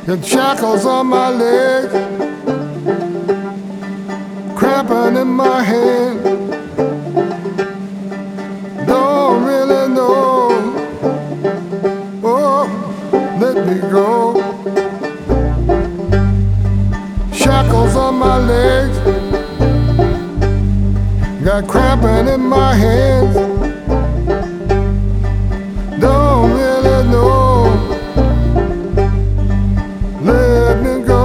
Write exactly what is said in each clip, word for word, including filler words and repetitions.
Got shackles on my legs, cramping in my hand. Don't really know. Oh, let me go. Shackles on my legs, got cramping in my hands. Don't really know. Let me go.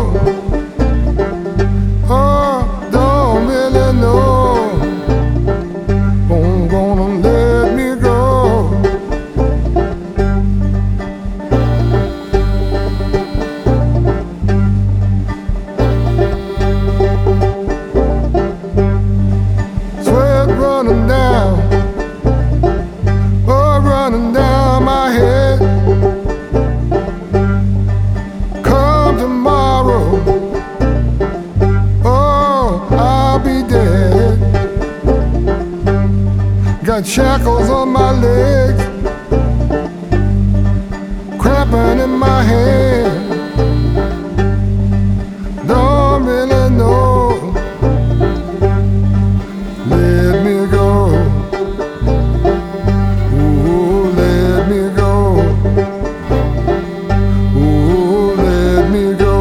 Oh, don't really know. I'm gonna let me go. Sweat running down, oh, running down my head. Come tomorrow, oh, I'll be dead. Got shackles on my legs, cramping in my hand. Don't really know. Let me go. Ooh, let me go. Ooh, let me go.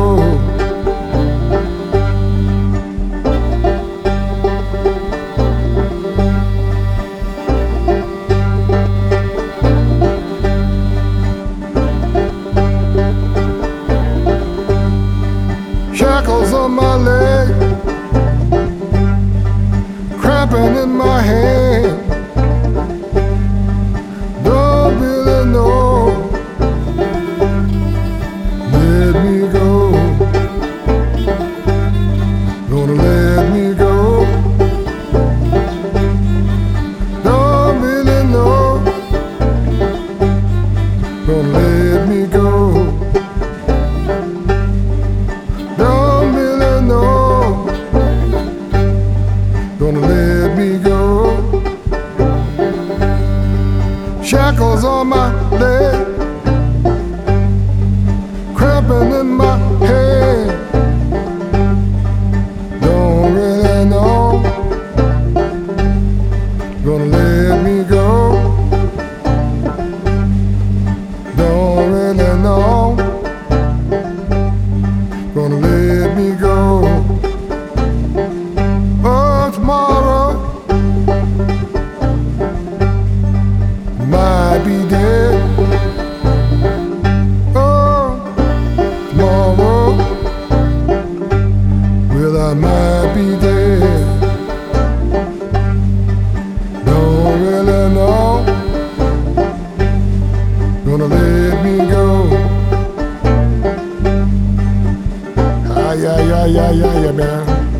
Shackles on my leg, cramping in my hand. Don't really know. Let me go. Gonna let me go. Don't really know. Gonna let me go. Don't really know. Gonna let me go. Shackles on my leg, cramping in my head. Don't really know. Gonna let me go. Don't really know. Gonna let me go. Oh, tomorrow might be dead. Oh, tomorrow, well, I might be dead. Don't really know. Gonna let me go. Ah, yeah, yeah, yeah, yeah, yeah, man.